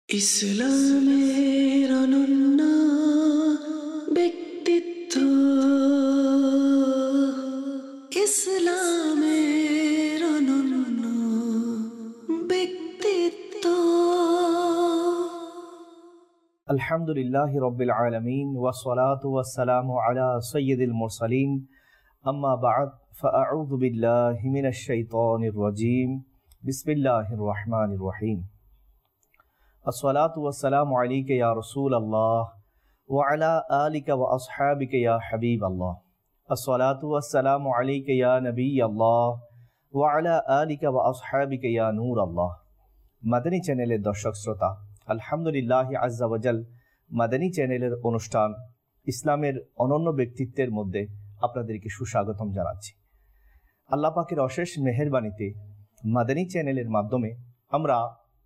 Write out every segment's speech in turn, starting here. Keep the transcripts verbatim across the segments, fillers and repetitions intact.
ইসলামের অনন্য ব্যক্তিত্ব, ইসলামের অনন্য ব্যক্তিত্ব। আলহামদুলিল্লাহি রাব্বিল আলামিন ওয়াসসালাতু ওয়াসসালামু আলা সাইয়্যিদিল মুরসালিন, আম্মা বা'দ, ফাআউযু বিল্লাহি মিনাশ শাইতানির রাজীম। বিসমিল্লাহির রহমানির রহিম। আসসালাতু ওয়াসসালামু আলাইকা ইয়া রাসূলাল্লাহ ওয়া আলা আলিকা ওয়া আসহাবিকা ইয়া হাবিবাল্লাহ। আসসালাতু ওয়াসসালামু আলাইকা ইয়া নবিয়াল্লাহ ওয়া আলা আলিকা ওয়া আসহাবিকা ইয়া নূরাল্লাহ। মাদানী চ্যানেলের দর্শক শ্রোতা, আলহামদুলিল্লাহ আজ্জা ওয়াজাল মাদানী চ্যানেলের অনুষ্ঠান ইসলামের অনন্য ব্যক্তিত্বের মধ্যে আপনাদেরকে সুস্বাগতম জানাচ্ছি। আল্লাহ পাকের অশেষ মেহেরবানিতে মাদানী চ্যানেলের মাধ্যমে আমরা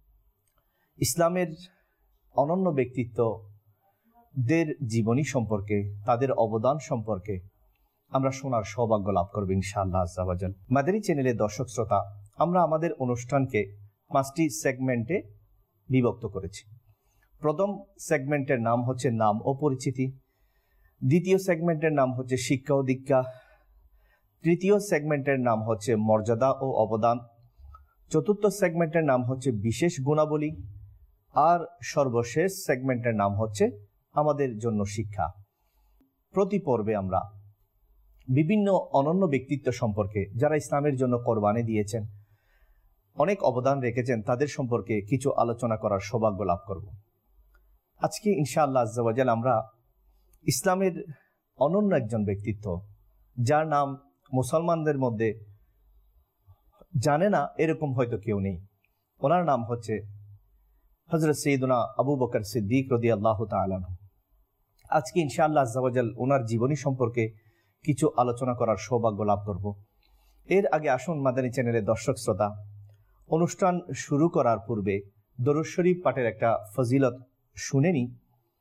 ইসলামের অনন্য ব্যক্তিত্বদের জীবনী সম্পর্কে, তাদের অবদান সম্পর্কে আমরা শোনার সৌভাগ্য লাভ করব ইনশাআল্লাহ আজ্জা ওয়াজাল। মাদানী চ্যানেলের দর্শক শ্রোতা, আমরা আমাদের অনুষ্ঠানকে পাঁচটি সেগমেন্টে বিভক্ত করেছি। প্রথম সেগমেন্টের নাম হচ্ছে নাম ও পরিচিতি, দ্বিতীয় সেগমেন্টের নাম হচ্ছে শিক্ষা ও দীক্ষা, তৃতীয় সেগমেন্টের নাম হচ্ছে মর্যাদা ও অবদান, চতুর্থ সেগমেন্টের নাম হচ্ছে বিশেষ গুণাবলী, আর সর্বশেষ সেগমেন্টের নাম হচ্ছে আমাদের জন্য শিক্ষা। প্রতি পর্বে আমরা বিভিন্ন অনন্য ব্যক্তিত্ব সম্পর্কে, যারা ইসলামের জন্য কোরবানি দিয়েছেন, অনেক অবদান রেখেছেন, তাদের সম্পর্কে কিছু আলোচনা করার সৌভাগ্য লাভ করব। আজকে ইনশাআল্লাহ আজ্জা ওয়াজাল আমরা ইসলামের অনন্য একজন ব্যক্তিত্ব, যার নাম মুসলমানদের মধ্যে জানে না এরকম হয়তো কেউ নেই। ওনার নাম হচ্ছে হযরত সৈয়দনা আবু বকর সিদ্দিক রাদিয়াল্লাহু তাআলা আনহু। আজকে ইনশাআল্লাহ আজ্জা ওয়াজাল ওনার জীবনী সম্পর্কে কিছু আলোচনা করার সৌভাগ্য লাভ করব। এর আগে আসুন মাদানী চ্যানেলের দর্শক শ্রোতা, অনুষ্ঠান শুরু করার পূর্বে দরুদ শরীফ পাঠের একটা ফজিলত শুনে নি।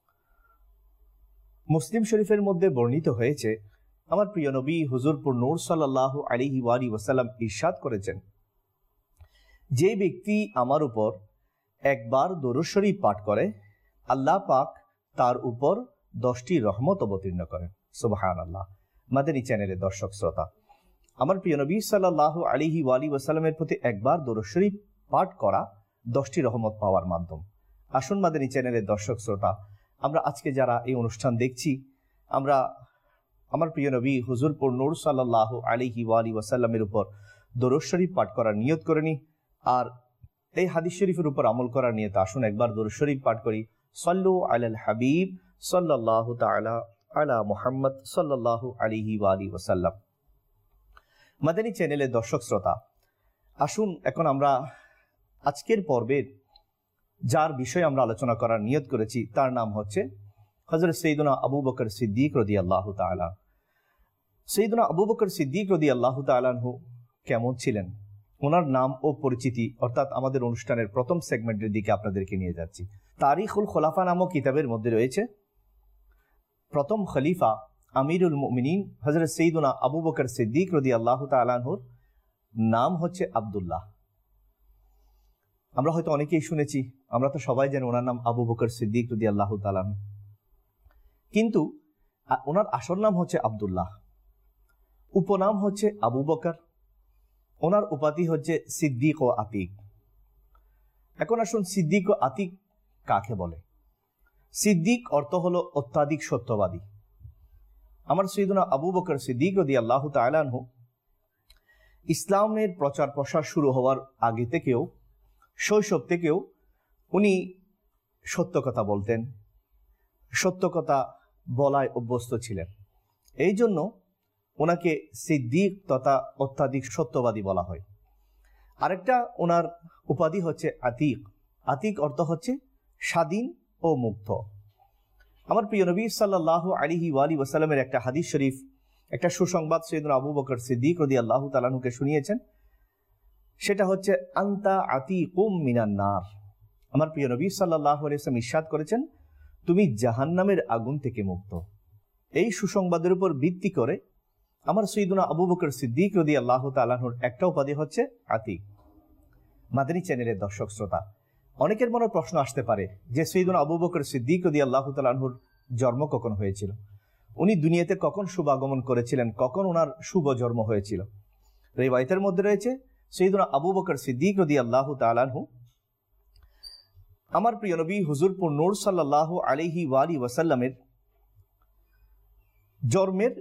মুসলিম শরীফের মধ্যে বর্ণিত হয়েছে, আমার প্রিয় নবী হুজুর পুর নূর সাল্লাল্লাহু আলাইহি ওয়া আলিহি ওয়াসাল্লাম ইরশাদ করেছেন, যে ব্যক্তি আমার উপর একবার দরুদ শরীফ পাঠ করে, আল্লাহ পাক তার উপর দশটি রহমত অবতীর্ণ করেন। সুবহানাল্লাহ। মাদানী চ্যানেলের দর্শক শ্রোতা, আমার প্রিয় নবী সাল্লাল্লাহু আলাইহি ওয়া আলিহি ওয়াসাল্লামের প্রতি একবার দরুদ শরীফ পাঠ করা দশটি রহমত পাওয়ার মাধ্যম। আসুন মাদানী চ্যানেলের দর্শক শ্রোতা, আমরা আজকে যারা এই অনুষ্ঠান দেখছি, আমরা আমার প্রিয় নবী হুজুর পুর নূর সাল্লাল্লাহু আলাইহি ওয়া আলিহি ওয়াসাল্লামের উপর দরুদ শরীফ পাঠ করার নিয়ত করে নি, আর এই হাদিস শরীফের উপর আমল করার নিয়ত আসুন একবার দরুদ শরীফ পাঠ করি। সাল্লু আলাল হাবিব সাল্লাল্লাহু তাআলা আলা মুহাম্মদ সাল্লাল্লাহু আলাইহি ওয়া আলিহি ওয়াসাল্লাম। মাদানী চ্যানেলের দর্শক শ্রোতা, আসুন এখন আমরা আজকের পর্বের যার বিষয়ে আমরা আলোচনা করার নিয়ত করেছি, তার নাম হচ্ছে হযরত সৈয়দনা আবু বকর সিদ্দিক রাদিয়াল্লাহু তাআলা। সৈয়দনা আবু বকর সিদ্দিক রাদিয়াল্লাহু তাআলা আনহু কেমন ছিলেন, ওনার নাম ও পরিচিতি, অর্থাৎ আমাদের অনুষ্ঠানের প্রথম সেগমেন্টের দিকে আপনাদেরকে নিয়ে যাচ্ছি। তারিখুল খোলাফা নামক কিতাবের মধ্যে রয়েছে, প্রথম খলিফা আমিরুল মুমিনিন হযরত সৈয়দনা আবু বকর সিদ্দিক রাদিয়াল্লাহু তাআলা আনহুর নাম হচ্ছে আব্দুল্লাহ। আমরা হয়তো অনেকেই শুনেছি, আমরা তো সবাই জানি ওনার নাম আবু বকর সিদ্দিক রাদিয়াল্লাহু তাআলা আনহু, কিন্তু ওনার আসল নাম হচ্ছে আব্দুল্লাহ, উপনাম হচ্ছে আবু বকর, ওনার উপাধি হচ্ছে সিদ্দিক ও আতিক। এখন আসুন, সিদ্দিক ও আতিক কাকে বলে? সিদ্দিক অর্থ হলো অত্যাধিক সত্যবাদী। আমার সৈয়দনা আবু বকর সিদ্দিক রাদিয়াল্লাহু তাআলা আনহু ইসলামের প্রচার প্রসার শুরু হওয়ার আগে থেকেও, শৈশব থেকেও উনি সত্য কথা বলতেন, সত্য কথা বলায় অভ্যস্ত ছিলেন। এই জন্য ওনাকে সিদ্দিক তথা অত্যাধিক সত্যবাদী বলা হয়। আরেকটা ওনার উপাধি হচ্ছে আতিক। আতিক অর্থ হচ্ছে স্বাধীন ও মুক্ত। আমার প্রিয় নবী সাল্লাল্লাহু আলাইহি ওয়া আলিহি ওয়াসাল্লামের একটা হাদিস শরীফ, একটা সুসংবাদ সৈয়দনা আবু বকর সিদ্দিক রাদিয়াল্লাহু তাআলা আনহুকে শুনিয়েছেন, সেটা হচ্ছে আনতা আতিকুম মিনান নার। আমার প্রিয় নবী সাল্লাল্লাহু আলাইহি ওয়াসাল্লাম ইরশাদ করেছেন, তুমি জাহান্নামের আগুন থেকে মুক্ত। এই সুসংবাদের উপর ভিত্তি করে আমার সৈয়দনা আবু বকর সিদ্দিক রাদিয়াল্লাহু তাআলা আনহুর একটা উপাধি হচ্ছে আতিক। মাদানী চ্যানেলের দর্শক শ্রোতা, অনেকের মনে প্রশ্ন আসতে পারে যে সৈয়দনা আবু বকর সিদ্দিক রাদিয়াল্লাহু তাআলা আনহুর জন্ম কখন হয়েছিল, উনি দুনিয়াতে কখন শুভাগমন করেছিলেন, কখন ওনার শুভ জন্ম হয়েছিল। রিওয়ায়াতের মধ্যে রয়েছে সৈয়দনা আবু বকর সিদ্দিক রাদিয়াল্লাহু তাআলা আনহু আমার প্রিয় নবী হুজুর পুর নূর সাল্লাল্লাহু আলাইহি ওয়ালিহি ওয়াসাল্লামের জন্মের,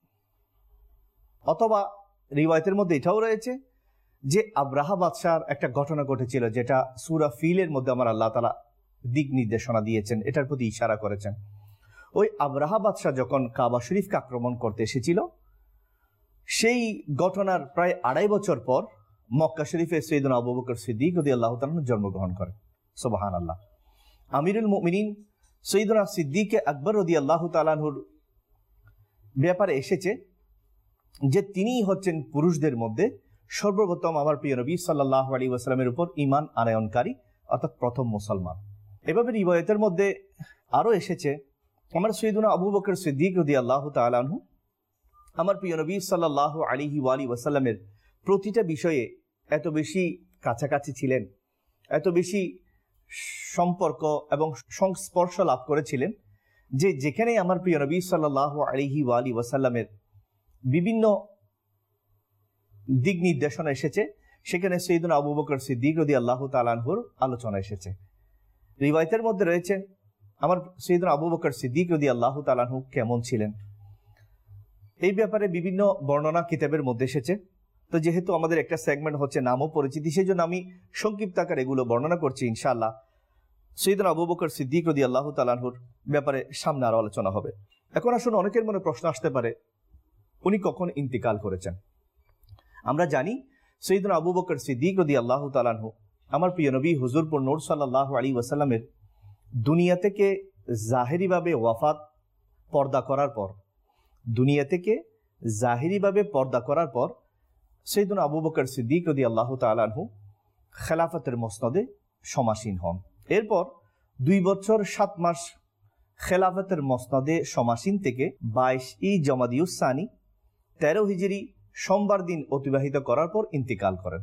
অথবা রিওয়ায়াতের মধ্যে এটাও রয়েছে যে আব্রাহা বাদশার একটা ঘটনা ঘটেছিল, যেটা সূরা ফিলের মধ্যে আমার আল্লাহ তাআলা দিক নির্দেশনা দিয়েছেন, এটার প্রতি ইশারা করেছেন। ওই আব্রাহা বাদশাহ যখন কাবা শরীফকে আক্রমণ করতে এসেছিল, সেই ঘটনার প্রায় আড়াই বছর পর মক্কা শরীফে সৈয়দনা আবু বকর সিদ্দিক রাদিয়াল্লাহু তাআলা জন্মগ্রহণ করেন। সুবহানাল্লাহ। আমিরুল মুমিনিন সৈয়দনা সিদ্দিক আকবর রাদিয়াল্লাহু তাআলা আনহুর ব্যাপারে এসেছে যে তিনিই হচ্ছেন পুরুষদের মধ্যে সর্বপ্রথম আমার প্রিয় নবী সাল্লাল্লাহু আলাইহি ওয়াসাল্লামের উপর ঈমান আনয়নকারী, অর্থাৎ প্রথম মুসলমান। এভাবে রিওয়ায়াতের মধ্যে আরও এসেছে আমার সৈয়দনা আবু বকর সিদ্দিক রাদিয়াল্লাহু তাআলা আনহু আমার প্রিয় নবী সাল্লাল্লাহু আলাইহি ওয়ালিহি ওয়াসাল্লামের প্রতিটা বিষয়ে এত বেশি কাছাকাছি ছিলেন, এত বেশি সম্পর্ক এবং সংস্পর্শ লাভ করেছিলেন যে যেখানে আমার প্রিয় নবী সাল্লাল্লাহু আলাইহি ওয়ালিহি ওয়াসাল্লামের বিভিন্ন দিক নির্দেশনা এসেছে, সেখানে সৈয়দনা আবু বকর সিদ্দিক রাদিয়াল্লাহু তাআলা আনহুর আলোচনা এসেছে। রিওয়ায়াতের মধ্যে রয়েছে আমার সৈয়দনা আবু বকর সিদ্দিক রাদিয়াল্লাহু তাআলা আনহু কেমন ছিলেন, এই ব্যাপারে বিভিন্ন বর্ণনা কিতাবের মধ্যে এসেছে। তো যেহেতু আমাদের একটা সেগমেন্ট হচ্ছে নাম ও পরিচিতি, সেই জন্য আমি সংক্ষিপ্ত আকারে এগুলো বর্ণনা করছি। ইনশাআল্লাহ সৈয়দনা আবু বকর সিদ্দিক রাদিয়াল্লাহু তাআলা আনহুর ব্যাপারে সামনে আরো আলোচনা হবে। এখন আসুন, অনেকের মনে প্রশ্ন আসতে পারে উনি কখন ইন্তিকাল করেছেন। আমরা জানি সৈয়দনা আবু বকর সিদ্দিক রাদিয়াল্লাহু তাআলা আনহু আমার প্রিয় নবী হুজুর পুর নূর সাল্লাল্লাহু আলাইহি ওয়াসাল্লামের দুনিয়া থেকে জাহেরিভাবে ওয়াফাত পর্দা করার পর দুনিয়া থেকে জাহিরিভাবে পর্দা করার পর সৈয়দনা আবু বকর সিদ্দিক রাদিয়াল্লাহু তাআলা আনহু খেলাফতের মসনদে সমাসীন হন। এরপর দুই বছর সাত মাস খেলাফতের মসনদে সমাসীন থেকে বাইশ ই জমাদিউস সানি তেরো হিজরি সোমবার দিন অতিবাহিত করার পর ইন্তিকাল করেন।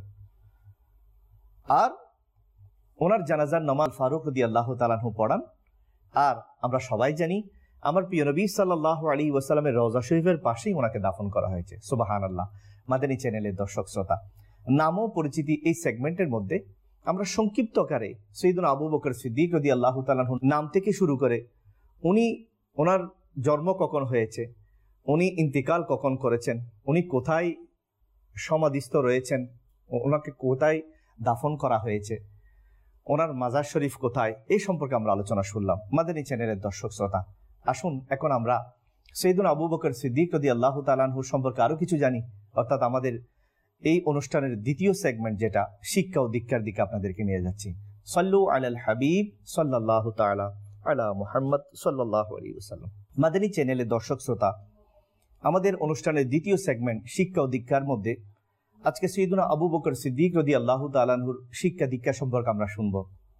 আর ওনার জানাজার নামাজ ফারুক রাদিয়াল্লাহু তাআলা আনহু পড়ান। আর আমরা সবাই জানি আমার প্রিয় নবী সাল্লাল্লাহু আলাইহি ওয়াসাল্লামের রওজা শরীফের পাশেই ওনাকে দাফন করা হয়েছে। সুবহানাল্লাহ। মাদানী চ্যানেলের দর্শক শ্রোতা, নাম ও পরিচিতি এই সেগমেন্টের মধ্যে আমরা সংক্ষিপ্ত আকারে সৈয়দনা আবু বকর সিদ্দিক রাদিয়াল্লাহু তাআলা আনহুর নাম থেকে শুরু করে উনি ওনার জন্ম কখন হয়েছে, উনি ইন্তিকাল কখন করেছেন, উনি কোথায় সমাধিস্থ রয়েছেন, ওনাকে কোথায় দাফন করা হয়েছে, ওনার মাজার শরীফ কোথায়, এই সম্পর্কে আমরা আলোচনা শুনলাম। মাদানী চ্যানেলের দর্শক শ্রোতা, আসুন এখন আমরা সৈয়দনা আবু বকর সিদ্দিক রাদিয়াল্লাহু তাআলা আনহু সম্পর্কে আরো কিছু জানি। অর্থাৎ আমাদের এই অনুষ্ঠানের দ্বিতীয় সেগমেন্ট, যেটা শিক্ষা ও দীক্ষার দিকে আপনাদেরকে নিয়ে যাচ্ছি। সাল্লু আলাল হাবিব সাল্লাল্লাহু তাআলা আলা মুহাম্মদ সাল্লাল্লাহু আলাইহি ওয়াসাল্লাম। মাদানী চ্যানেলের দর্শক শ্রোতা, আমাদের অনুষ্ঠানের দ্বিতীয় সেগমেন্ট শিক্ষা ও দীক্ষার মধ্যে আজকে সৈয়দনা আবু বকর সিদ্দিক রাদিয়াল্লাহু তাআলা আনহুর শিক্ষা দীক্ষা সম্পর্কে আমরা শুনব।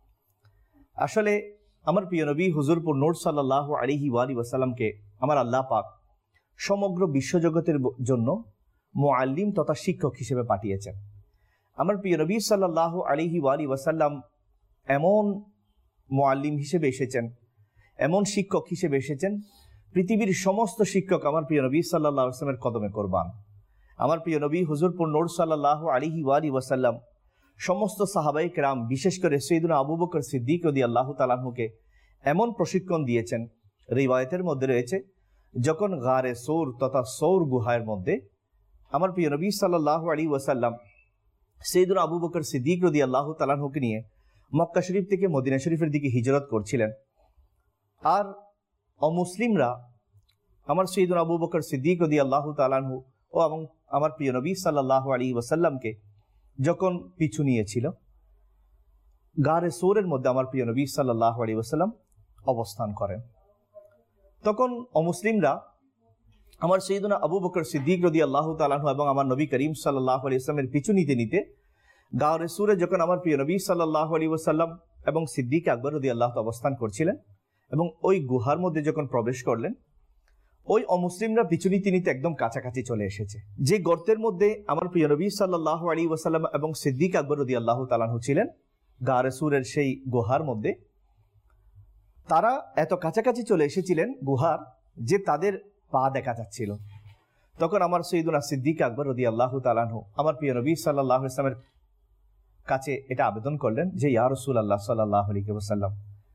আসলে আমার প্রিয় নবী হুজুর পুর নূর সাল্লাল্লাহু আলাইহি ওয়ালিহি ওয়াসাল্লামকে আমার আল্লাহ পাক সমগ্র বিশ্বজগতের জন্য মুআল্লিম তথা শিক্ষক হিসেবে পাঠিয়েছেন। আমার প্রিয় নবী সাল্লাল্লাহু আলাইহি ওয়ালিহি ওয়াসাল্লাম এমন মুআল্লিম হিসেবে এসেছেন, এমন শিক্ষক হিসেবে এসেছেন, পৃথিবীর সমস্ত শিক্ষক আমার প্রিয় নবী সাল্লাল্লাহু আলাইহি ওয়াসাল্লামের কদমে কোরবান। আমার প্রিয় নবী হুজুর পুর নূর সাল্লাল্লাহু আলাইহি ওয়ালিহি ওয়াসাল্লাম সমস্ত সাহাবায়ে কেরাম, বিশেষ করে সৈয়দনা আবু বকর সিদ্দিক রাদিয়াল্লাহু তাআলা আনহুকে এমন প্রশিক্ষণ দিয়েছেন, রিওয়ায়াতের মধ্যে রয়েছে যখন গারে সৌর তথা সৌর গুহার মধ্যে আমার প্রিয় নবী সাল্লাল্লাহু আলাইহি ওয়াসাল্লাম সৈয়দনা আবু বকর সিদ্দিক রাদিয়াল্লাহু তাআলা আনহুকে নিয়ে মক্কা শরীফ থেকে মদিনা শরীফের দিকে হিজরত করছিলেন। আর অমুসলিমরা আমার সৈয়দনা আবু বকর সিদ্দিক রাদিয়াল্লাহু তাআলা আনহু ও এবং আমার প্রিয় নবী সাল্লাল্লাহু আলাইহি ওয়াসাল্লামকে যখন পিছু নিয়েছিল, গারে সৌরের মধ্যে আমার প্রিয় নবী সাল্লাল্লাহু আলাইহি ওয়াসাল্লাম অবস্থান করেন। তখন অমুসলিমরা আমার সৈয়দনা আবু বকর সিদ্দিক রাদিয়াল্লাহু তাআলা আনহু এবং আমার নবী করিম সাল্লাল্লাহু আলাইহি ওয়াসাল্লামের পিছু নিতে নিতে গারে সৌরে যখন আমার প্রিয় নবী সাল্লাল্লাহু আলাইহি ওয়াসাল্লাম এবং সিদ্দিক আকবর রাদিয়াল্লাহু তাআলা অবস্থান করছিলেন এবং ওই গুহার মধ্যে যখন প্রবেশ করলেন, ওই অমুসলিমরা পিছু নিতে নিতে একদম কাছাকাছি চলে এসেছে। যে গর্তের মধ্যে আমার প্রিয় নবী সাল্লাল্লাহু আলাইহি ওয়াসাল্লাম এবং সিদ্দিক আকবর রাদিয়াল্লাহু তাআলা আনহু ছিলেন, গারে সুরের সেই গুহার মধ্যে। তারা এত কাছাকাছি চলে এসেছিলেন গুহার যে তাদের পা দেখা যাচ্ছিল। তখন আমার সৈয়দুনা সিদ্দিক আকবর রাদিয়াল্লাহু তাআলা আনহু আমার প্রিয় নবী সাল্লাল্লাহু আলাইহি ওয়াসাল্লামের কাছে এটা আবেদন করলেন যে ইয়া রাসূলুল্লাহ সাল্লাল্লাহু আলাইহি ওয়াসাল্লাম,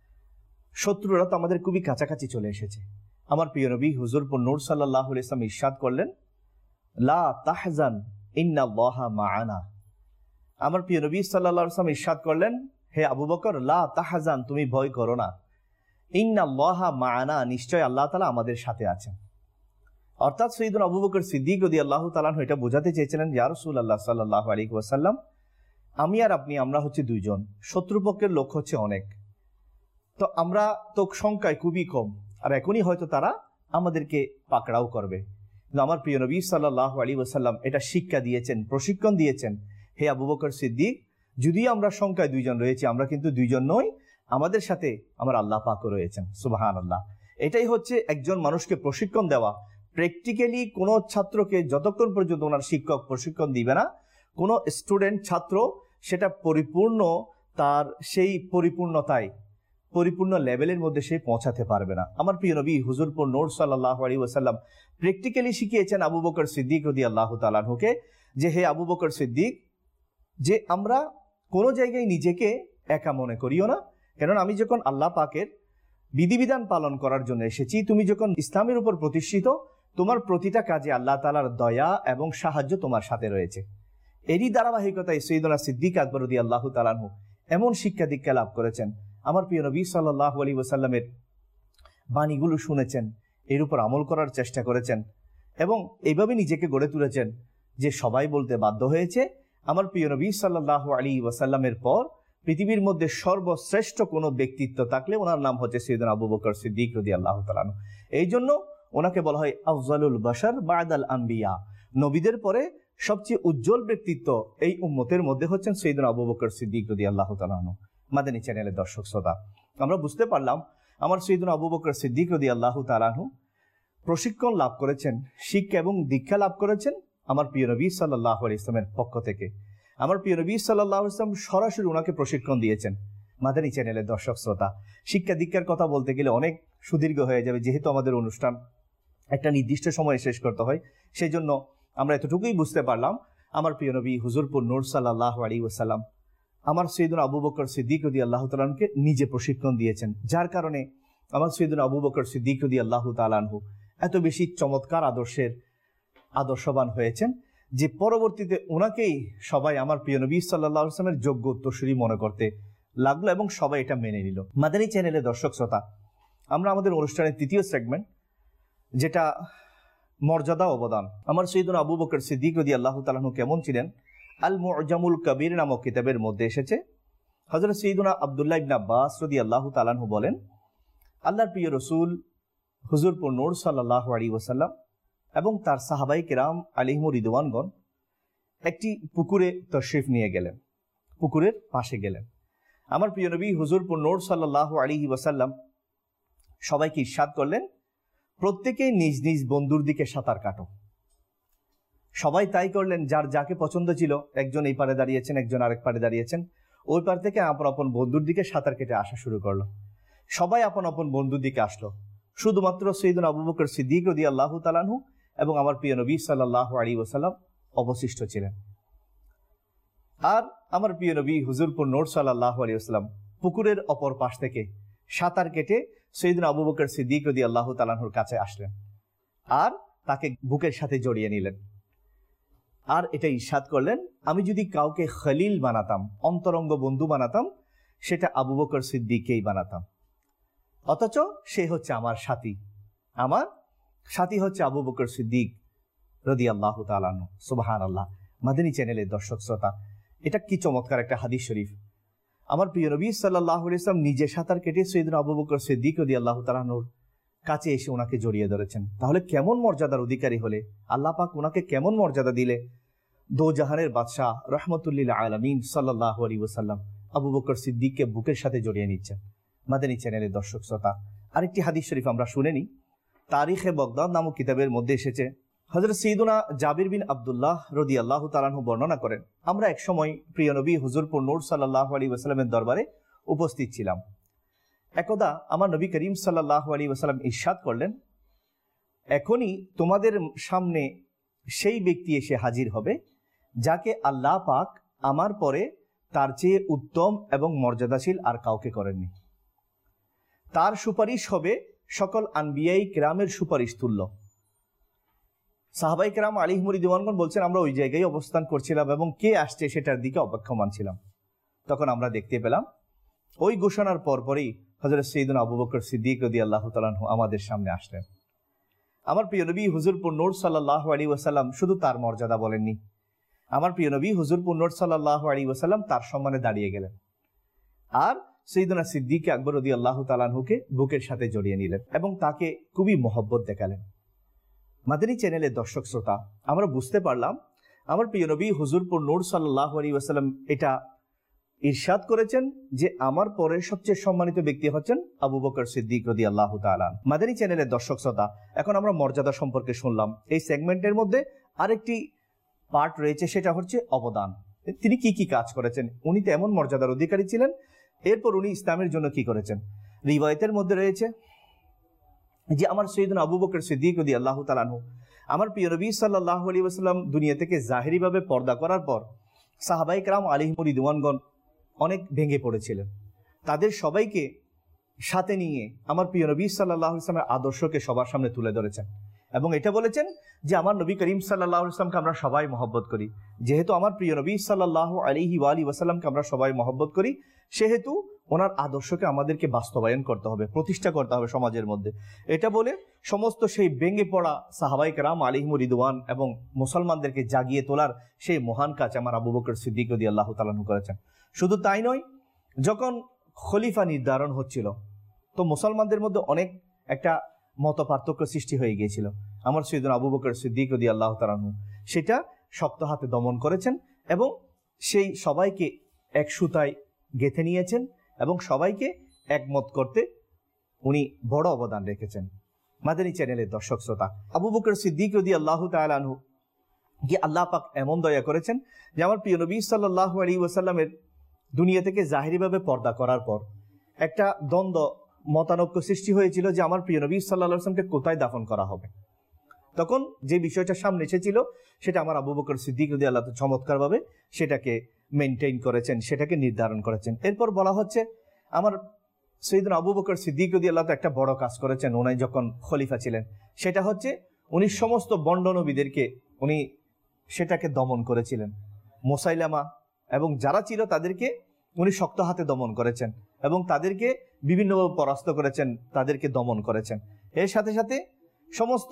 শত্রুরা তো আমাদের খুবই কাছাকাছি চলে এসেছে। আমার প্রিয় নবী হুজুর নূর সাল্লাল্লাহু আলাইহি ওয়াসাল্লাম ইরশাদ করলেন, লা তাহজান ইন্নাল্লাহা মাআনা। আমার প্রিয় নবী সাল্লাল্লাহু আলাইহি ওয়াসাল্লাম ইরশাদ করলেন, হে আবু বকর, লা তাহজান, তুমি ভয় করো না, ইন্নাল্লাহা মাআনা, নিশ্চয় আল্লাহ তাআলা আমাদের সাথে আছেন। অর্থাৎ সাইয়্যিদুনা আবু বকর সিদ্দিক রাদিয়াল্লাহু তাআলা আনহু এটা বোঝাতে চেয়েছিলেন, ইয়া রাসূলুল্লাহ সাল্লাল্লাহু আলাইহি ওয়াসাল্লাম, আমি আর আপনি আমরা হচ্ছে দুইজন, শত্রুপক্ষের লোক হচ্ছে অনেক, তো আমরা তো সংখ্যায় খুবই কম, আর এখনই হয়তো তারা আমাদেরকে পাকড়াও করবে। কিন্তু আমার প্রিয় নবী সাল্লাল্লাহু আলাইহি ওয়াসাল্লাম এটা শিক্ষা দিয়েছেন, প্রশিক্ষণ দিয়েছেন, হে আবু বকর সিদ্দিক, যদি আমরা সংখ্যায় দুইজন রয়েছি, আমরা কিন্তু দুইজন নই, আমাদের সাথে আমার আল্লাহ পাকও রয়েছেন। সুবহানাল্লাহ। এটাই হচ্ছে একজন মানুষকে প্রশিক্ষণ দেওয়া। প্র্যাকটিক্যালি কোনো ছাত্রকে যতক্ষণ পর্যন্ত ওনার শিক্ষক প্রশিক্ষণ দিবে না, কোনো স্টুডেন্ট ছাত্র সেটা পরিপূর্ণ তার সেই পরিপূর্ণতায় পরিপূর্ণ লেভেলের মধ্যে সে পৌঁছাতে পারবে না। আমার প্রিয় নবী হুজুর নূর সাল্লাল্লাহু আলাইহি ওয়াসাল্লাম প্র্যাকটিক্যালি শিখিয়েছেন আবু বকর সিদ্দিক রাদিয়াল্লাহু তাআলা আনহুকে যে হে আবু বকর সিদ্দিক, যে আমরা কোনো জায়গায় নিজেকে একা মনে করিও না, কেননা আমি যখন আল্লাহ পাকের বিধিবিধান পালন করার জন্য এসেছি, তুমি যখন ইসলামের উপর প্রতিষ্ঠিত, তোমার প্রতিটা কাজে আল্লাহ তাআলার দয়া এবং সাহায্য তোমার সাথে রয়েছে। এরই ধারাবাহিকতায় সাইয়্যিদুনা সিদ্দিক আকবর রাদিয়াল্লাহু তাআলা আনহু এমন শিক্ষা দীক্ষা লাভ করেছেন। আমার প্রিয় নবী সাল্লাল্লাহু আলাইহি ওয়াসাল্লামের বাণীগুলো শুনেছেন, এর উপর আমল করার চেষ্টা করেছেন এবং এইভাবে নিজেকে গড়ে তুলেছেন যে সবাই বলতে বাধ্য হয়েছে আমার প্রিয় নবী সাল্লাল্লাহু আলাইহি ওয়াসাল্লামের পর পৃথিবীর মধ্যে সর্বশ্রেষ্ঠ কোনো ব্যক্তিত্ব থাকলে ওনার নাম হচ্ছে সাইয়্যিদুনা আবু বকর সিদ্দিক রাদিয়াল্লাহু তাআলা আনহু। এই জন্য ওনাকে বলা হয় আফজালুল বাশার বা'দাল আম্বিয়া, নবীদের পরে সবচেয়ে উজ্জ্বল ব্যক্তিত্ব এই উম্মতের মধ্যে হচ্ছেন সাইয়্যিদুনা আবু বকর সিদ্দিক রাদিয়াল্লাহু তাআলা আনহু। মাদানী চ্যানেলের দর্শক শ্রোতা, আমরা বুঝতে পারলাম আমার সাইয়্যিদুনা আবু বকর সিদ্দিক রাদিয়াল্লাহু তাআলা আনহু প্রশিক্ষণ লাভ করেছেন, শিক্ষা এবং দীক্ষা লাভ করেছেন আমার প্রিয় নবী সাল্লাল্লাহু আলাইহি ওয়াসাল্লামের পক্ষ থেকে। আমার প্রিয় নবী সাল্লাল্লাহু আলাইহি ওয়াসাল্লাম সরাসরি ওনাকে প্রশিক্ষণ দিয়েছেন। মাদানী চ্যানেলের দর্শক শ্রোতা, শিক্ষা দীক্ষার কথা বলতে গেলে অনেক সুদীর্ঘ হয়ে যাবে, যেহেতু আমাদের অনুষ্ঠান একটা নির্দিষ্ট সময়ে শেষ করতে হয়, সেই জন্য আমরা এতটুকুই বুঝতে পারলাম আমার প্রিয় নবী হুজুর নূর সাল্লাল্লাহু আলাইহি ওয়াসাল্লাম আমার সাইয়্যিদুনা আবু বকর সিদ্দিক রাদিয়াল্লাহু তাআলা আনহুকে নিজে প্রশিক্ষণ দিয়েছেন, যার কারণে আমার সাইয়্যিদুনা আবু বকর সিদ্দিক রাদিয়াল্লাহু তাআলা আনহু এত বেশি চমৎকার আদর্শের আদর্শবান হয়েছেন যে পরবর্তীতে ওনাকেই সবাই আমার প্রিয় নবী সাল্লাল্লাহু আলাইহি ওয়াসাল্লামের যোগ্য উত্তরসূরি মনে করতে লাগলো এবং সবাই এটা মেনে নিল। মাদানী চ্যানেলের দর্শক শ্রোতা, আমরা আমাদের অনুষ্ঠানের তৃতীয় সেগমেন্ট, যেটা মর্যাদা অবদান, আমার সাইয়্যিদুনা আবু বকর সিদ্দিক রাদিয়াল্লাহু তাআলা আনহু কেমন ছিলেন, আল মুআজামুল কবির নামক কিতাবের মধ্যে এসেছে। হযরত সাইয়্যিদুনা আব্দুল্লাহ ইবনে আব্বাস রাদিয়াল্লাহু তাআলা আনহু বলেন, আল্লাহর প্রিয় রাসূল হুজুর নূর সাল্লাল্লাহু আলাইহি ওয়াসাল্লাম এবং তার সাহাবায়ে কেরাম আলাইহিমুর রিদওয়ানগণ একটি পুকুরে তশরিফ নিয়ে গেলেন, পুকুরের পাশে গেলেন। আমার প্রিয় নবী হুজুর নূর সাল্লাল্লাহু আলাইহি ওয়াসাল্লাম সবাইকে ইরশাদ করলেন, প্রত্যেকেই নিজ নিজ বন্ধুর দিকে সাঁতার কাটো। সবাই তাই করলেন, যার যাকে পছন্দ ছিল, একজন এই পারে দাঁড়িয়েছেন, একজন আরেক পারে দাঁড়িয়েছেন, ওই পার থেকে আপন আপন বন্ধুর দিকে সাঁতার কেটে আসা শুরু করলো। সবাই আপন আপন বন্ধুর দিকে আসলো, শুধুমাত্র সাইয়্যিদুনা আবু বকর সিদ্দিক রাদিয়াল্লাহু তাআলা আনহু এবং আমার প্রিয় নবী সাল্লাল্লাহু আলাইহি ওয়াসাল্লাম অবশিষ্ট ছিলেন। আর আমার প্রিয় নবী হুজুর নূর সাল্লাল্লাহু আলাইহি ওয়াসাল্লাম পুকুরের অপর পাশ থেকে সাঁতার কেটে সাইয়্যিদুনা আবু বকর সিদ্দিক রাদিয়াল্লাহু তাআলা আনহুর কাছে আসলেন আর তাকে বুকের সাথে জড়িয়ে নিলেন, আর এটা ইরশাদ করলেন, আমি যদি কাউকে খলিল বানাতাম, অন্তরঙ্গ বন্ধু বানাতাম, সেটা আবু বকর সিদ্দিককেই বানাতাম। অথচ সে হচ্ছে আমার সাথী, আমার সাথী হচ্ছে আবু বকর সিদ্দিক রাদিয়াল্লাহু তাআলা আনহু। সুবহানাল্লাহ। মাদানী চ্যানেলের দর্শক শ্রোতা, এটা কি চমৎকার একটা হাদিস শরীফ। আমার প্রিয় নবী সাল্লাল্লাহু আলাইহি ওয়াসাল্লাম নিজে সাঁতার কেটে সাইয়্যিদুনা আবু বকর সিদ্দিক রাদিয়াল্লাহু তাআলা আনহুর কাছে এসে ওনাকে জড়িয়ে ধরেছেন। তাহলে কেমন মর্যাদার অধিকারী হলে, আল্লাহ পাক ওনাকে কেমন মর্যাদা দিলে, দো জাহানের বাদশাহ রাহমাতুল আলামিন সাল্লাল্লাহু আলাইহি ওয়াসাল্লাম আবু বকর সিদ্দিককে বুকের সাথে জড়িয়ে নিচ্ছেন। মাদানী চ্যানেলের দর্শক শ্রোতা, আরেকটি হাদিস শরীফ আমরা শুনে নিই। তারিখে বাগদাদ নামক কিতাবের মধ্যে এসেছে, হযরত সৈয়দুনা জাবির বিন আব্দুল্লাহ রাদিয়াল্লাহু তাআলা আনহু বর্ণনা করেন, আমরা এক সময় প্রিয় নবী হুজুর নূর সাল্লাল্লাহু আলাইহি ওয়াসাল্লামের দরবারে উপস্থিত ছিলাম। একদা আমার নবী করিম সাল্লাল্লাহু আলাইহি ওয়াসাল্লাম ইরশাদ করলেন, এখনই তোমাদের সামনে সেই ব্যক্তি এসে হাজির হবে যাকে আল্লাহ পাক আমার পরে তার চেয়ে উত্তম এবং মর্যাদাশীল আর কাউকে করেননি। তার সুপারিশ হবে সকল আনবিয়াই কেরামের সুপারিশ তুল্য। সাহাবাই কেরাম আলাইহিম রিদওয়ানগণ বলছেন, আমরা ওই জায়গায় অবস্থান করছিলাম এবং কে আসছে সেটার দিকে অপেক্ষমান ছিলাম। তখন আমরা দেখতে পেলাম ওই ঘোষণার পরপরই হযরত সৈয়দুনা আবু বকর সিদ্দিক রাদিয়াল্লাহু তাআলা আনহু আমাদের সামনে আসলেন। আমার প্রিয় নবী হুজুর নূর সাল্লাল্লাহু আলাইহি ওয়াসাল্লাম শুধু তার মর্যাদা বলেননি, আমার প্রিয় নবী হুজুর নূর সাল্লাল্লাহু আলাইহি ওয়াসাল্লাম তার সম্মানে দাঁড়িয়ে গেলেন আর সৈয়দুনা সিদ্দিক আকবর রাদিয়াল্লাহু তাআলা আনহুকে বুকের সাথে জড়িয়ে নিলেন এবং তাকে খুবই মহব্বত দেখালেন। মাদানী চ্যানেলের দর্শক শ্রোতা, আমরা বুঝতে পারলাম আমার প্রিয় নবী হুজুর নূর সাল্লাল্লাহু আলাইহি ওয়াসাল্লাম এটা ইরশাদ করেছেন যে আমার পরে সবচেয়ে সম্মানিত ব্যক্তি হচ্ছেন আবু বকর সিদ্দিক রাদিয়াল্লাহু তাআলা। মাদানী চ্যানেলের দর্শক শ্রোতা, এখন আমরা মর্যাদা সম্পর্কে শুনলাম। এই সেগমেন্টের মধ্যে আরেকটি পার্ট রয়েছে, সেটা হচ্ছে অবদান। তিনি কি কি কাজ করেছেন, উনি তো এমন মর্যাদার অধিকারী ছিলেন, এরপর উনি ইসলামের জন্য কি করেছেন। রিওয়ায়াতের মধ্যে রয়েছে যে আমার সৈয়দনা আবু বকর সিদ্দিক রাদিয়াল্লাহু তাআলা আনহু আমার প্রিয় নবী সাল্লাল্লাহু আলাইহি ওয়াসাল্লাম দুনিয়া থেকে জাহিরিভাবে পর্দা করার পর সাহাবায়ে কেরাম আলাইহিম রিদওয়ানগণ অনেক ভেঙে পড়েছিলেন। তাদের সবাইকে সাথে নিয়ে আমার প্রিয় নবী সাল্লাল্লাহু আলাইহি ওয়াসাল্লামের আদর্শকে সবার সামনে তুলে ধরেছেন এবং এটা বলেছেন যে আমার নবী করিম সাল্লাল্লাহু আলাইহি ওয়াসাল্লামকে আমরা সবাই মহব্বত করি। যেহেতু আমার প্রিয় নবী সাল্লাল্লাহু আলাইহি ওয়া আলিহি ওয়াসাল্লামকে আমরা সবাই মহব্বত করি, সেহেতু ওনার আদর্শকে আমাদেরকে বাস্তবায়ন করতে হবে, প্রতিষ্ঠা করতে হবে সমাজের মধ্যে। এটা বলে সমস্ত সেই ভেঙে পড়া সাহাবায়ে কেরাম আলাইহিম রিদওয়ান এবং মুসলমানদেরকে জাগিয়ে তোলার সেই মহান কাজ আমার আবু বকর সিদ্দিক রাদিয়াল্লাহু তাআলা আনহু করেছেন। শুধু তাই নয়, যখন খলিফা নির্ধারণ হচ্ছিল তো মুসলমানদের মধ্যে অনেক একটা মত পার্থক্য সৃষ্টি হয়ে গিয়েছিল। আমার সৈয়দনা আবু বকর সিদ্দিক রাদিয়াল্লাহু তাআলা আনহু সেটা শক্ত হাতে দমন করেছেন এবং সেই সবাইকে এক সুতায় গেঁথে নিয়েছেন এবং সবাইকে একমত করতে উনি বড় অবদান রেখেছেন। মাদানী চ্যানেলের দর্শক শ্রোতা, আবু বকর সিদ্দিক রাদিয়াল্লাহু তাআলা আনহু কি আল্লাহ পাক এমন দয়া করেছেন যে আমার প্রিয় নবী সাল্লাল্লাহু আলাইহি ওয়াসাল্লামের দুনিয়া থেকে জাহিরিভাবে পর্দা করার পর একটা দ্বন্দ্ব মতানৈক্য সৃষ্টি হয়েছিল যে আমার প্রিয় নবী সাল্লাল্লাহু আলাইহি ওয়াসাল্লামকে কোথায় দাফন করা হবে। তখন যে বিষয়টা সামনে এসেছিল সেটা আমার আবু বকর সিদ্দিক রাদিয়াল্লাহু তাআলা চমৎকারভাবে সেটাকে মেনটেইন করেছেন, সেটাকে নির্ধারণ করেছেন। এরপর বলা হচ্ছে আমার সৈয়দনা আবু বকর সিদ্দিক রাদিয়াল্লাহু তাআলা একটা বড় কাজ করেছেন উনি যখন খলিফা ছিলেন, সেটা হচ্ছে উনি সমস্ত বন্ড নবীদেরকে উনি সেটাকে দমন করেছিলেন। মুসাইলামা এবং যারা ছিল তাদেরকে উনি শক্ত হাতে দমন করেছেন এবং তাদেরকে বিভিন্নভাবে পরাস্ত করেছেন, তাদেরকে দমন করেছেন। এর সাথে সাথে সমস্ত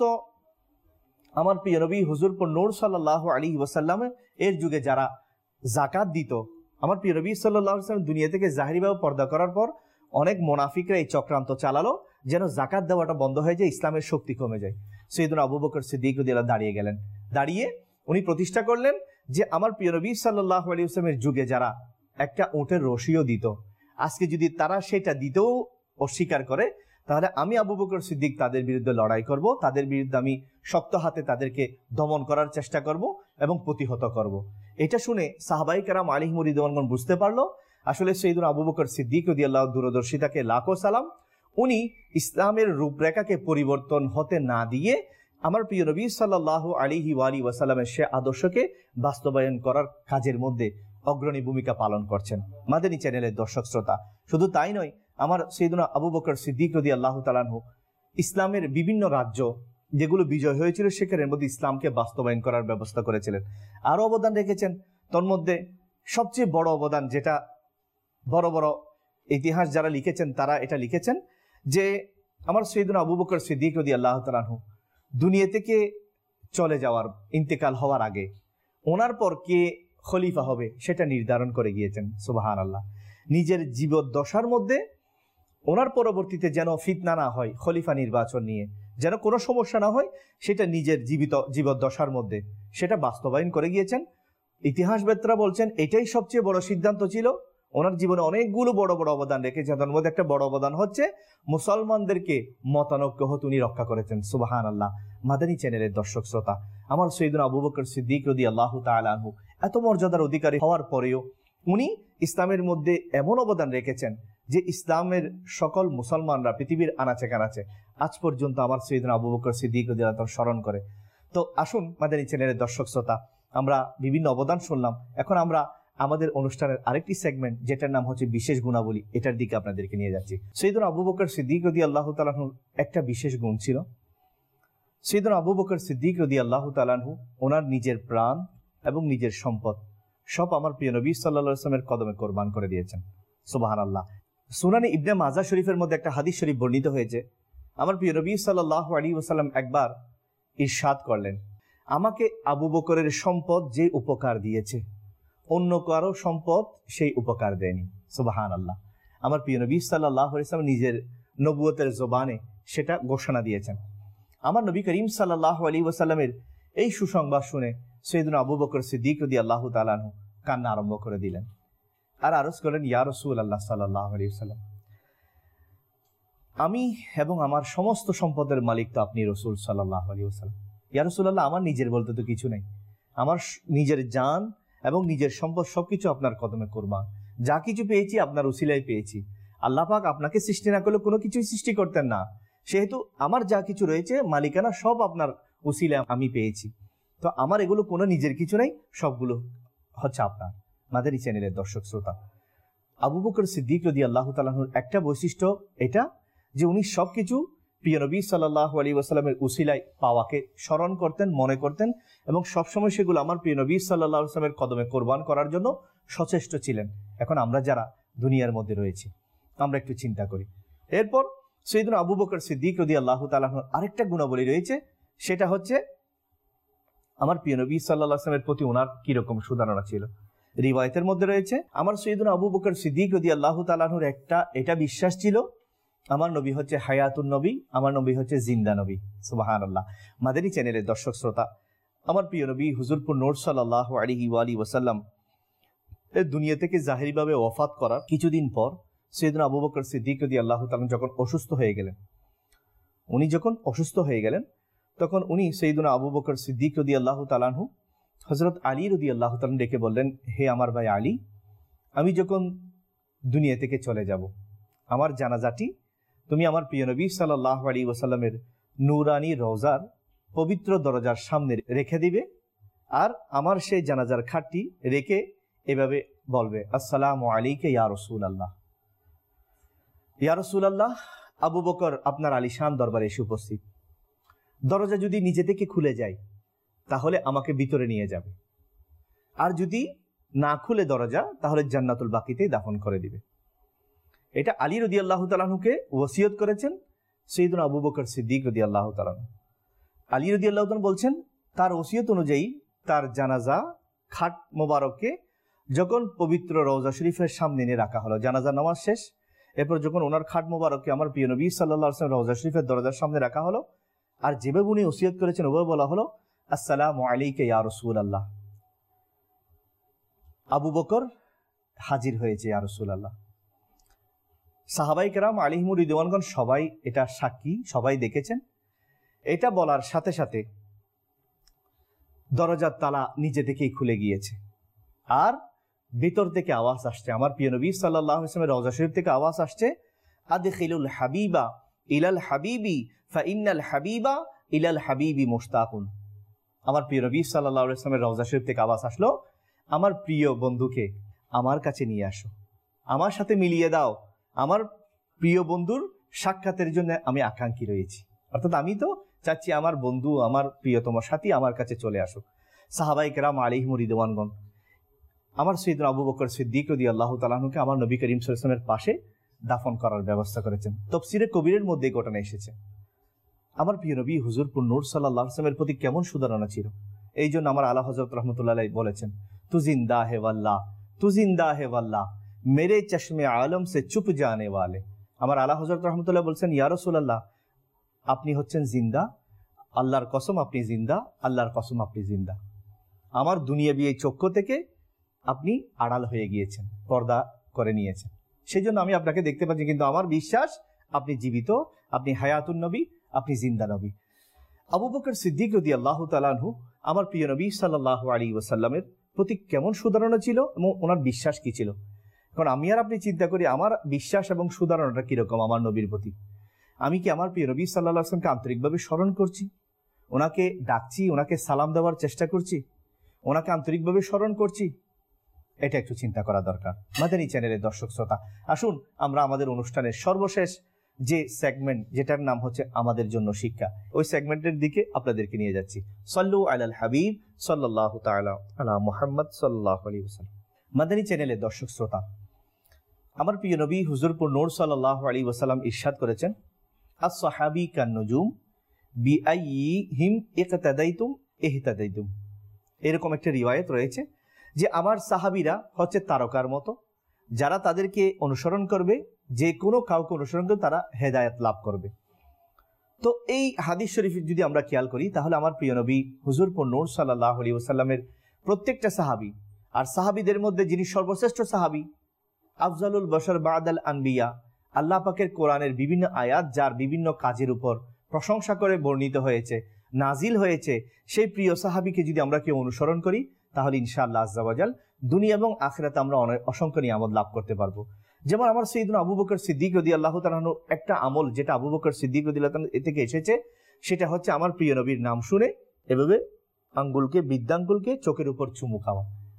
আমার প্রিয় নবী হুজুর নূর সাল্লাল্লাহু আলাইহি ওয়াসাল্লাম এর যুগে যারা যাকাত দিত, আমার প্রিয় নবী সাল্লাল্লাহু আলাইহি ওয়াসাল্লাম দুনিয়া থেকে জাহিরিভাবে পর্দা করার পর অনেক মুনাফিকরা এই চক্রান্ত চালালো যেন যাকাত দেওয়াটা বন্ধ হয়ে যায়, ইসলামের শক্তি কমে যায়। সৈয়দনা আবু বকর সিদ্দিক রাদিয়াল্লাহু দাঁড়িয়ে গেলেন, দাঁড়িয়ে উনি প্রতিষ্ঠা করলেন যে আমার প্রিয় নবী সাল্লাল্লাহু আলাইহি ওয়াসাল্লামের যুগে যারা একটা উটের রশিও দিত, আজকে যদি তারা সেটা দিতেও অস্বীকার করে তাহলে আমি আবু বকর সিদ্দিক তাদের বিরুদ্ধে লড়াই করব, তাদের বিরুদ্ধে আমি শক্ত হাতে তাদেরকে দমন করার চেষ্টা করব এবং প্রতিহত করব। এটা শুনে সাহাবায়ে কেরাম আলাইহিম রিদওয়ানগণ বুঝতে পারলো আসলে সৈয়দনা আবু বকর সিদ্দিক রাদিয়াল্লাহু দূরদর্শিতাকে লাখো সালাম, উনি ইসলামের রূপরেখাকে পরিবর্তন হতে না দিয়ে আমার প্রিয় নবী সাল্লাল্লাহু আলাইহি ওয়া আলিহি ওয়াসাল্লামের সে আদর্শকে বাস্তবায়ন করার কাজের মধ্যে অগ্রণী ভূমিকা পালন করছেন। মাদানী চ্যানেলের দর্শক শ্রোতা, শুধু তাই নয়, আমার সৈয়দনা আবু বকর সিদ্দিক রাদিয়াল্লাহু তাআলা আনহু ইসলামের বিভিন্ন রাজ্য যেগুলো বিজয় হয়েছিল সেখানের মধ্যে ইসলামকে বাস্তবায়ন করার ব্যবস্থা করেছিলেন, আরও অবদান রেখেছেন। তোর মধ্যে সবচেয়ে বড় অবদান, যেটা বড় বড় ইতিহাস যারা লিখেছেন তারা এটা লিখেছেন যে আমার সৈয়দনা আবু বকর সিদ্দিক রাদিয়াল্লাহু তাআলা আনহু দুনিয়া থেকে চলে যাওয়ার, ইন্তেকাল হওয়ার আগে ওনার পর কে খলিফা হবে সেটা নির্ধারণ করে গিয়েছেন। সুবহানাল্লাহ। নিজের জীবদ্দশার মধ্যে ওনার পরবর্তীতে যেন ফিতনা না হয় খলিফা নির্বাচন নিয়ে, যেন কোনো সমস্যা না হয়, সেটা নিজের জীবিত জীবদ্দশার মধ্যে সেটা বাস্তবায়ন করে গিয়েছেন। ইতিহাসবেত্রা বলছেন এটাই সবচেয়ে বড় সিদ্ধান্ত ছিল ওনার জীবনে অনেকগুলো বড় বড় অবদান রেখেছে, তার মধ্যে একটা বড় অবদান হচ্ছে মুসলমানদেরকে মতানৈক্য হতে উনি রক্ষা করেছেন। সুবহানাল্লাহ। মাদানী চ্যানেলের দর্শক শ্রোতা, আমার সাইয়েদনা আবু বকর সিদ্দিক রাদিয়াল্লাহু তাআলা আনহু এত মর্যাদার অধিকারী হওয়ার পরেও উনি ইসলামের মধ্যে এমন অবদান রেখেছেন যে ইসলামের সকল মুসলমানরা পৃথিবীর আনাচে কানাচে আজ পর্যন্ত আমার সাইয়েদনা আবু বকর সিদ্দিক রাদিয়াল্লাহু তাআলা স্মরণ করে। তো আসুন মাদানী চ্যানেলের দর্শক শ্রোতা, আমরা বিভিন্ন অবদান শুনলাম, এখন আমরা আমাদের অনুষ্ঠানের আরেকটি সেগমেন্ট যেটার নাম হচ্ছে বিশেষ গুণাবলী, এটার দিকে আপনাদেরকে নিয়ে যাচ্ছি। সাইয়েদনা আবু বকর সিদ্দিক রাদিয়াল্লাহু তাআলা আনহুর একটা বিশেষ গুণ ছিল। সাইয়েদনা আবু বকর সিদ্দিক রাদিয়াল্লাহু তাআলা আনহু ওনার নিজের প্রাণ এবং নিজের সম্পদ সব আমার প্রিয় নবী সাল্লাল্লাহু আলাইহি ওয়াসাল্লামের কদমে কোরবান করে দিয়েছেন। সুবহানাল্লাহ। সুনানে ইবনে মাজাহ শরীফের মধ্যে একটা হাদিস শরীফ বর্ণিত হয়েছে, আমার প্রিয় নবী সাল্লাল্লাহু আলাইহি ওয়াসাল্লাম একবার ইরশাদ করলেন, আমাকে আবু বকরের সম্পদ যে উপকার দিয়েছে অন্য কারো সম্পদ সেই উপকার দেয়নি। সুবহানাল্লাহ। আমার প্রিয় নবী সাল্লাল্লাহু আলাইহি ওয়াসাল্লাম নিজের নবুয়তের জবানে সেটা ঘোষণা দিয়েছেন। আমার নবী করিম সাল্লাল্লাহু আলাইহি ওয়াসাল্লামের এই সুসংবাদ শুনে সাইয়েদনা আবু বকর সিদ্দিক রাদিয়াল্লাহু তাআলা আনহু কান্না আরম্ভ করে দিলেন আর আরজ করলেন, ইয়া রাসূলুল্লাহ সাল্লাল্লাহু আলাইহি ওয়াসাল্লাম, আমি এবং আমার সমস্ত সম্পদের মালিক তো আপনি রাসূল সাল্লাল্লাহু আলাইহি ওয়াসাল্লাম। ইয়া রাসূলুল্লাহ, আমার নিজের বলতে তো কিছু নেই, আমার নিজের জান এবং নিজের সম্পদ সবকিছু আপনার কদমে কোরবান। যা কিছু পেয়েছি আপনার উসিলায় পেয়েছি। আল্লাহ পাক আপনাকে সৃষ্টি না করলে কোনো কিছুই সৃষ্টি করতেন না, সেহেতু আমার যা কিছু রয়েছে মালিকানা সব আপনার উসিলায় আমি পেয়েছি। তো আমার এগুলো কোনো নিজের কিছু নেই, সবগুলো হচ্ছে আপনার। মাদানী চ্যানেলের দর্শক শ্রোতা, আবু বকর সিদ্দিক রাদিয়াল্লাহু তাআলা আনহুর একটা বৈশিষ্ট্য এটা যে উনি সবকিছু প্রিয় নবী সাল্লাল্লাহু আলাইহি ওয়াসাল্লামের উসিলায় পাওয়াকে স্মরণ করতেন, মনে করতেন এবং সবসময় সেগুলো আমার প্রিয় নবী সাল্লাল্লাহু আলাইহি ওয়াসাল্লামের কদমে কোরবান করার জন্য সচেষ্ট ছিলেন। এখন আমরা যারা দুনিয়ার মধ্যে রয়েছি আমরা একটু চিন্তা করি। এরপর সাইয়েদনা আবু বকর সিদ্দিক রাদিয়াল্লাহু তাআলা আনহুর আরেকটা গুণাবলী রয়েছে, সেটা হচ্ছে আমার প্রিয় নবী সাল্লাল্লাহু আলাইহি ওয়াসাল্লামের প্রতি ওনার কিরকম সুধারণা ছিল। রিওয়ায়াতের মধ্যে রয়েছে আমার সাইয়েদনা আবু বকর সিদ্দিক রাদিয়াল্লাহু তাআলা আনহুর একটা এটা বিশ্বাস ছিল, আমার নবী হচ্ছে হায়াতুন নবী, আমার নবী হচ্ছে জিন্দা নবী। সুবহানাল্লাহ। মাদানী চ্যানেলের দর্শক শ্রোতা, আমার প্রিয় নবী হুজুরপুর নূর সাল্লাল্লাহু আলাইহি ওয়া আলিহি ওয়াসাল্লাম এই দুনিয়া থেকে জাহিরিভাবে ওয়াফাত করার কিছুদিন পর সাইয়েদনা আবু বকর সিদ্দিক রাদিয়াল্লাহু তাআলা যখন অসুস্থ হয়ে গেলেন, উনি যখন অসুস্থ হয়ে গেলেন তখন উনি সাইয়েদনা আবু বকর সিদ্দিক রাদিয়াল্লাহু তাআলা আনহু হযরত আলী রাদিয়াল্লাহু তাআলা ডেকে বললেন, হে আমার ভাই আলী, আমি যখন দুনিয়া থেকে চলে যাব আমার জানাজাটি তুমি আমার প্রিয় নবী সাল্লাল্লাহু আলাইহি ওয়াসাল্লামের নূরানি রওজার পবিত্র দরজার সামনে রেখে দিবে আর আমার সেই জানাজার খাটটি রেখে এভাবে বলবে, আসসালামু আলাইকা ইয়া রাসূলুল্লাহ। ইয়া রাসূলুল্লাহ, আবু বকর আপনার আলিশান দরবারে এসে উপস্থিত। দরজা যদি নিজে থেকে খুলে যায় তাহলে আমাকে ভিতরে নিয়ে যাবে, আর যদি না খুলে দরজা তাহলে জান্নাতুল বাকিতেই দাফন করে দিবে। এটা আলী রাদিয়াল্লাহু তাআলা আনহুকে ওসিয়ত করেছেন সাইয়েদনা আবু বকর সিদ্দিক রাদিয়াল্লাহু তাআলা। আলী রাদিয়াল্লাহু তাআলা বলছেন তার ওসিয়ত অনুযায়ী তার জানাজা খাট মোবারককে যখন পবিত্র রওজা শরীফের সামনে এনে রাখা হলো, জানাজা নামাজ শেষ, এরপর যখন ওনার খাট মোবারককে আমার প্রিয় নবী সাল্লাল্লাহু আলাইহি ওয়াসাল্লাম রওজা শরীফের দরজার সামনে রাখা হলো, আর যেভাবে উনি ওসিয়ত করেছেন ওভাবে বলা হলো, আসসালামু আলাইকা ইয়া রাসূলুল্লাহ। আবু বকর হাজির হয়েছে ইয়া রাসূলুল্লাহ। সাহাবায়ে কেরাম আলাইহিমুর রিদওয়ানগণ সবাই এটা সাক্ষী, সবাই দেখেছেন। এটা বলার সাথে সাথে দরজার তালা নিজে থেকেই খুলে গিয়েছে আর ভিতর থেকে আওয়াজ আসছে, আমার প্রিয় নবী সাল্লাল্লাহু আলাইহি ওয়াসাল্লামের রওজা শরীফ থেকে আওয়াজ আসছে, আদখিলুল হাবিবা ইলাল হাবিবি ফাইন্নাল হাবিবা ইলাল হাবিবি মুশতাকুন। আমার প্রিয় নবী সাল্লাল্লাহু আলাইহি ওয়াসাল্লামের রওজা শরীফ থেকে আওয়াজ আসলো, আমার প্রিয় বন্ধুকে আমার কাছে নিয়ে আসো, আমার সাথে মিলিয়ে দাও, আমার প্রিয় বন্ধুর সাক্ষাতের জন্য আমি আকাঙ্ক্ষী রয়েছি। অর্থাৎ আমি তো চাচ্ছি আমার বন্ধু, আমার প্রিয়তম সাথী আমার কাছে চলে আসুক। সাহাবায়ে কেরাম আলাইহিমুর রিদওয়ানগণ আমার সাইয়েদনা আবু বকর সিদ্দিক রাদিয়াল্লাহু তাআলা আনহুকে আমার নবী করিম সাল্লাল্লাহু আলাইহি ওয়াসাল্লামের পাশে দাফন করার ব্যবস্থা করেছেন। তাফসীরে কবিরের মধ্যে ঘটনা এসেছে। আমার প্রিয় নবী হুজুরপুর নূর সাল্লাল্লাহু আলাইহি ওয়াসাল্লামের প্রতি কেমন সুধারণা ছিল, এই জন্য আমার আলা হযরত রাহমাতুল্লাহ আলাইহি বলেছেন, তু জিন্দা হে ওয়াল্লাহ, তু জিন্দা হে ওয়াল্লাহ, মেরে চশমে আলম সে চুপ জানে ওয়ালে। আমার আলা হযরত রাহমাতুল্লাহ বলছেন, ইয়া রাসূলুল্লাহ, আপনি হচ্ছেন জিন্দা, আল্লাহর কসম আপনি জিন্দা, আল্লাহর কসম আপনি জিন্দা। আমার দুনিয়াবি এই চক্ষু থেকে আপনি আড়াল হয়ে গিয়েছেন, পর্দা করে নিয়েছেন। সেই জন্য আমি আপনাকে দেখতে পাচ্ছি, কিন্তু আমার বিশ্বাস আপনি জীবিত, আপনি হায়াতুন নবী, আপনি জিন্দা নবী। আবু বকর সিদ্দিক রাদিয়াল্লাহু তাআলা আনহু আমার প্রিয় নবী সাল্লাল্লাহু আলাইহি ওয়াসাল্লামের প্রতি কেমন সুধারণা ছিল এবং ওনার বিশ্বাস কি ছিল। কারণ আমি আর আপনি চিন্তা করি আমার বিশ্বাস এবং সুধারণাটা কিরকম আমার নবীর প্রতি। আমি কি আমার প্রিয় নবী সাল্লাল্লাহু আলাইহি ওয়াসাল্লামকে আন্তরিকভাবে স্মরণ করছি, ওনাকে ডাকছি, ওনাকে সালাম দেওয়ার চেষ্টা করছি, ওনাকে আন্তরিকভাবে স্মরণ করছি? এটা একটু চিন্তা করা দরকার। মাদানী চ্যানেলের দর্শক শ্রোতা, আসুন আমরা আমাদের অনুষ্ঠানের সর্বশেষ যে সেগমেন্ট, যেটার নাম হচ্ছে আমাদের জন্য শিক্ষা, ওই সেগমেন্টের দিকে আপনাদেরকে নিয়ে যাচ্ছি। সাল্লু আলাল হাবিব সাল্লাল্লাহু তাআলা আলা মুহাম্মদ সাল্লাল্লাহু আলাইহি ওয়াসাল্লাম। মাদানী চ্যানেলের দর্শক শ্রোতা, আমার প্রিয় নবী হুজুরপুর নূর সাল্লাল্লাহু আলাইহি ওয়াসাল্লাম ইরশাদ করেছেন, আস-সাহাবী কান-নুজুম বিআইহিম ইকতাদাইতুম ইহতাদাইতুম। এরকম একটা রিওয়ায়াত রয়েছে যে আমার সাহাবীরা হচ্ছে তারকার মতো, যারা তাদেরকে অনুসরণ করবে, যে কোনো কাউকে অনুসরণ করে তারা হেদায়েত লাভ করবে। তো এই হাদিস শরীফ যদি আমরা খেয়াল করি, তাহলে আমার প্রিয় নবী হুজুরপুর নূর সাল্লাল্লাহু আলাইহি ওয়াসাল্লামের প্রত্যেকটা সাহাবী, আর সাহাবীদের মধ্যে যিনি সর্বশ্রেষ্ঠ সাহাবী, আফজালুল বশর বাদাল আনবিয়া, আল্লাহ পাকের কোরআনের বিভিন্ন আয়াত যার বিভিন্ন কাজের উপর প্রশংসা করে বর্ণিত হয়েছে, নাজিল হয়েছে, সেই প্রিয় সাহাবীকে যদি আমরা কেউ অনুসরণ করি, তাহলে ইনশাআল্লাহ আজ্জা ওয়া জাল দুনিয়া এবং আখিরাতে আমরা অনেক অসংখ্য নিয়ামত লাভ করতে পারবো। যেমন আমার সাইয়েদনা আবু বকর সিদ্দিক রাদিয়াল্লাহু তাআলা আনহু একটা আমল, যেটা আবু বকর সিদ্দিক রাদিয়াল্লাহু তাআলা এ থেকে এসেছে, সেটা হচ্ছে আমার প্রিয় নবীর নাম শুনে এভাবে আঙ্গুলকে, বৃদ্ধাঙ্গুলকে চোখের উপর চুমু খাওয়া।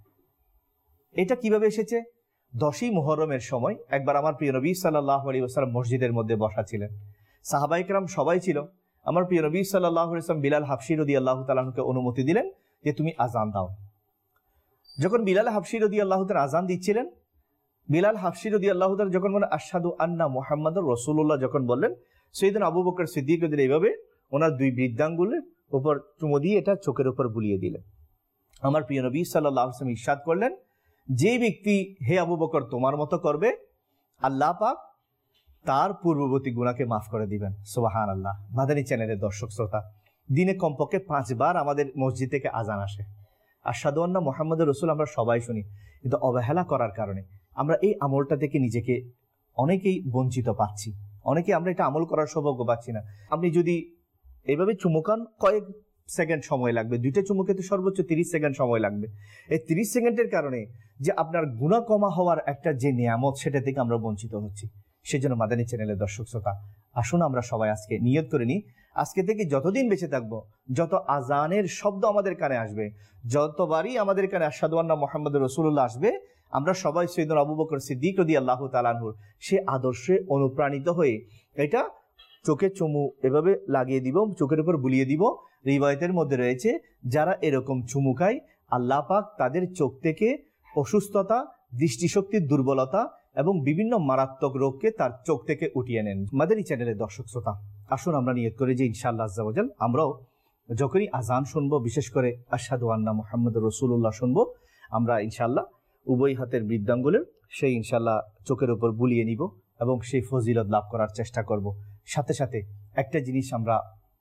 এটা কিভাবে এসেছে? দশই মুহররমের সময় একবার আমার প্রিয় নবী সাল্লাল্লাহু আলাইহি ওয়াসাল্লাম মসজিদের মধ্যে বসা ছিলেন, সাহাবায়ে কেরাম সবাই ছিল। আমার প্রিয় নবী সাল্লাল্লাহু আলাইহি ওয়াসাল্লাম বিলাল হাবশী রাদিয়াল্লাহু তাআলা আনহুকে অনুমতি দিলেন যে তুমি আজান দাও। যখন বিলাল হাবশী রাদিয়াল্লাহু তাআলা আজান দিচ্ছিলেন, বিলাল হাবশী রাদিয়াল্লাহু তাআলা যখন বলেন আশহাদু আন্না মুহাম্মাদুর রাসূলুল্লাহ যখন বললেন, সাইয়েদনা আবু বকর সিদ্দিক রাদিয়াল্লাহু এইভাবে ওনার দুই বৃদ্ধাঙ্গুলের উপর চুমু দিয়ে এটা চোখের উপর বুলিয়ে দিলেন। আমার প্রিয় নবী সাল্লাল্লাহু আলাইহি ওয়াসাল্লাম ইরশাদ করলেন, যে ব্যক্তি হে আবু বকর তোমার মতো করবে, আল্লাহ পাক তার পূর্ববর্তী গুনাহকে মাফ করে দিবেন। সুবহানাল্লাহ। মাদানী চ্যানেলের দর্শক শ্রোতা, দিনে কমপক্ষে পাঁচবার আমাদের মসজিদ থেকে আজান আসে, আশহাদু আন্না মুহাম্মাদুর রাসূল আমরা সবাই শুনি, কিন্তু অবহেলা করার কারণে আমরা এই আমলটা থেকে নিজেকে অনেকেই বঞ্চিত পাচ্ছি, অনেকে আমরা এটা আমল করার সৌভাগ্য পাচ্ছি না। আপনি যদি এইভাবে চুমুকান, কয়েক সেকেন্ড সময় লাগবে, দুইটা চুমুকে তো সর্বোচ্চ তিরিশ সেকেন্ড সময় লাগবে। এই তিরিশ সেকেন্ডের কারণে যে আপনার গুনাহ কমা হওয়ার একটা যে নিয়ামত, সেটা থেকে আমরা বঞ্চিত হচ্ছি। সেজন্য মাদানী চ্যানেলের দর্শক শ্রোতা, আসুন আমরা সবাই আজকে নিয়ত করে নিই, আজকে থেকে যতদিন বেঁচে থাকবো, যত আজানের শব্দ আমাদের কানে আসবে, যতবারই আমাদের কানে আশহাদু আন্না মুহাম্মাদুর রাসূলুল্লাহ আসবে, আমরা সবাই সাইয়েদনা আবু বকর সিদ্দিক রাদিয়াল্লাহু তাআলা আনহুর সে আদর্শে অনুপ্রাণিত হয়ে এটা চোখে চুমু এভাবে লাগিয়ে দিব, চোখের উপর বুলিয়ে দিব। রিওয়ায়াতের মধ্যে রয়েছে, যারা এরকম চুমু খায়, আল্লাহ পাক তাদের চোখ থেকে অসুস্থতা, দৃষ্টিশক্তির দুর্বলতা এবং বিভিন্ন মারাত্মক রোগকে তার চোখ থেকে উঠিয়ে নেন। মাদানী চ্যানেলের দর্শক শ্রোতা, আসুন আমরা নিয়ত করি যে ইনশাআল্লাহ আজ্জা ওয়া জাল আমরাও যখনই আজান শুনবো, বিশেষ করে আশহাদু আন্না মুহাম্মাদুর রাসূলুল্লাহ শুনবো, আমরা ইনশাআল্লাহ উভয় হাতের বৃদ্ধাঙ্গুলের সেই ইনশাআল্লাহ চোখের উপর বুলিয়ে নিব এবং সেই ফজিলত লাভ করার চেষ্টা করব। সাথে সাথে একটা জিনিস আমরা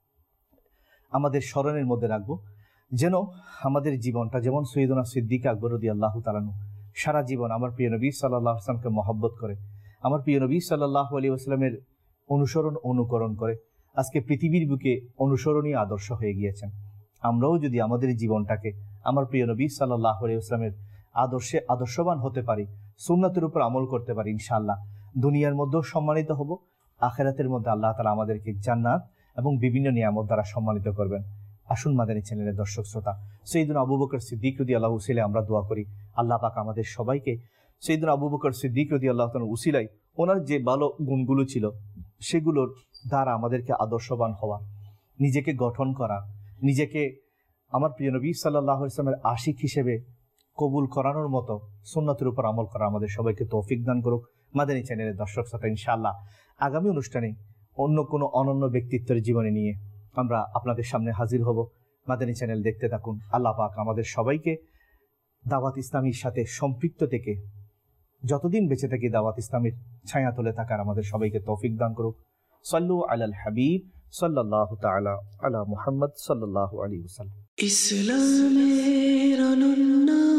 আমাদের স্মরণের মধ্যে রাখবো, যেন আমাদের জীবনটা যেমন সৈয়দনা সিদ্দিক আকবর রাদিয়াল্লাহু তাআলা আনহু সারা জীবন আমার প্রিয় নবী সাল্লাল্লাহু আলাইহি ওয়াসাল্লামকে মহব্বত করে, আমার প্রিয় নবী সাল্লাল্লাহু আলাইহি ওয়াসাল্লামের অনুসরণ অনুকরণ করে আজকে পৃথিবীর বুকে অনুসরণীয় আদর্শ হয়ে গিয়েছেন। আমরাও যদি আমাদের জীবনটাকে আমার প্রিয় নবী সাল্লাল্লাহু আলাইহি ওয়াসাল্লামের আদর্শে আদর্শবান হতে পারি, সুন্নাতের উপর আমল করতে পারি, ইনশাআল্লাহ দুনিয়ার মধ্যেও সম্মানিত হব, আখিরাতের মধ্যে আল্লাহ তাআলা আমাদেরকে জান্নাত এবং বিভিন্ন নিয়ামত দ্বারা সম্মানিত করবেন। আসুন মাদানী চ্যানেলের দর্শক শ্রোতা, সাইয়েদনা আবু বকর সিদ্দিক রাদিয়াল্লাহু উসিলে আমরা দোয়া করি, আল্লাহ পাক আমাদের সবাইকে সাইয়েদনা আবু বকর সিদ্দিক রাদিয়াল্লাহু তাআলা উসিলায় ওনার যে ভালো গুণগুলো ছিল সেগুলোর দ্বারা আমাদেরকে আদর্শবান হওয়া, নিজেকে গঠন করা, নিজেকে আমার প্রিয় নবী সাল্লাল্লাহু আলাইহি ওয়াসাল্লামের আশিক হিসেবে কবুল করানোর মতো সুন্নাতের উপর আমল করা আমাদের সবাইকে তৌফিক দান করুক। মাদানী চ্যানেলের দর্শক শ্রোতা, ইনশাআল্লাহ আগামী অনুষ্ঠানে অন্য কোনো অনন্য ব্যক্তিত্বের জীবনে নিয়ে আমরা আপনাদের সামনে হাজির হব। মাদানী চ্যানেল দেখতে থাকুন। আল্লাহ পাক আমাদের সবাইকে দাওয়াত ইসলামীর সাথে সম্পৃক্ত থেকে যতদিন বেঁচে থাকি দাওয়াত ইসলামীর ছায়া তলে থাকার আমাদের সবাইকে তৌফিক দান করুক। সাল্লু আলাল হাবিব সাল্লাল্লাহু তাআলা আলা মুহাম্মদ সাল্লাল্লাহু আলাইহি ওয়াসাল্লাম। ইসলামের অনন্য